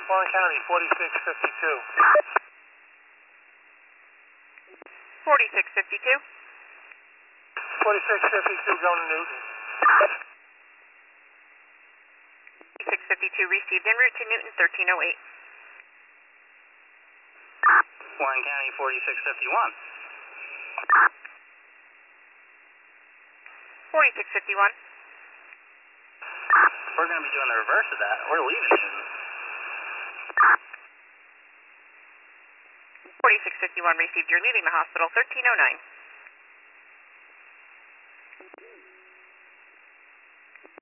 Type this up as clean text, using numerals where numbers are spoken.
Warren County, 4652. 4652. 4652 going to Newton. 4652 received en route to Newton 1308. Warren County, 4651. 4651. We're going to be doing the reverse of that. We're leaving Newton. 4651 received. You're leaving the hospital 1309.